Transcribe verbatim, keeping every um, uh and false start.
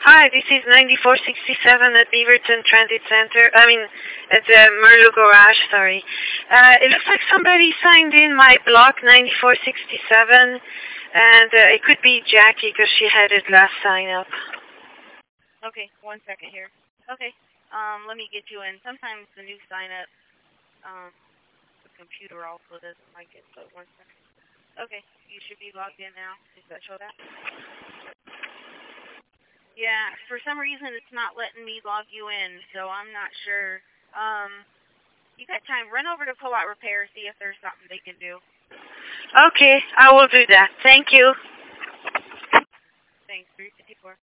Hi, this is ninety-four sixty-seven at Beaverton Transit Center. I mean, at the Merlo Garage, sorry. Uh, it looks like somebody signed in my block ninety-four sixty-seven, and uh, it could be Jackie because she had it last sign up. Okay, one second here. Okay, um, let me get you in. Sometimes the new sign up, um, the computer also doesn't like it, but one second. Okay, you should be logged in now. Does that show that? Yeah, for some reason it's not letting me log you in, so I'm not sure. Um, you got time, run over to Co-op Repair, see if there's something they can do. Okay, I will do that. Thank you. Thanks, three fifty-four.